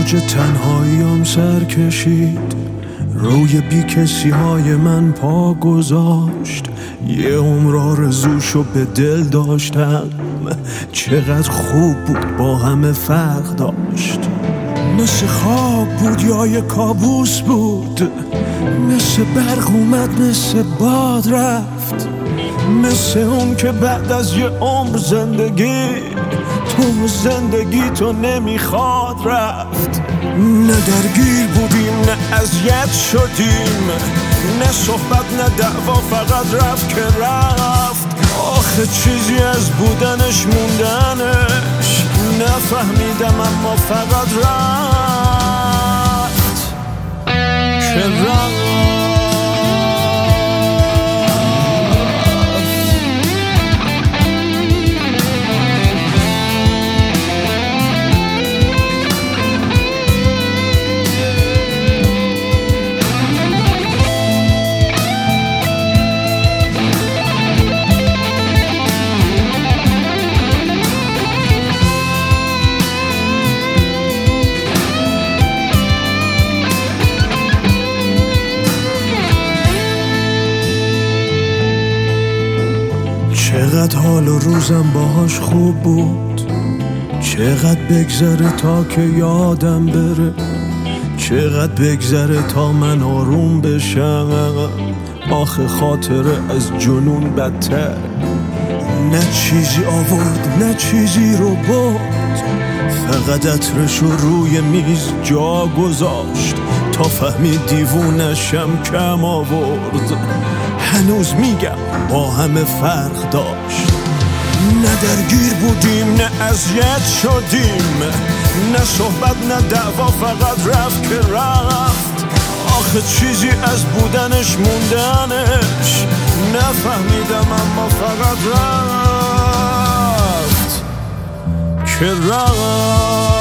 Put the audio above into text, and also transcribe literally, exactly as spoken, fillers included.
اوج تنهاییم سر کشید، روی بی کسی های من پا گذاشت. یه عمر آرزوشو به دل داشتم، چقدر خوب بود با همه فرق داشت. مثل خواب بود یا یه کابوس بود، مثل برق اومد مثل باد رفت، مثل اون که بعد از یه عمر زندگی تو زندگی تو نمیخواد رفت. نه درگیر بودیم نه اذیت شدیم، نه صحبت نه دعوا، فقط رفت که رفت. آخه چیزی از بودنش موندنش نفهمیدم، اما فقط رفت که رفت. چقدر حال و روزم باهاش خوب بود، چقدر بگذره تا که یادم بره، چقدر بگذره تا من آروم بشم. آخه خاطره از جنون بدتر، نه چیزی آورد نه چیزی رو برد، فقط عطرشو روی میز جا گذاشت تا فهمید دیوونشم کم آورد. هنوز میگم با همه فرق داشت، نه درگیر بودیم نه اذیت شدیم، نه صحبت نه دعوا، فقط رفت که رفت. آخه چیزی از بودنش موندنش نفهمیدم، اما فقط رفت که رفت.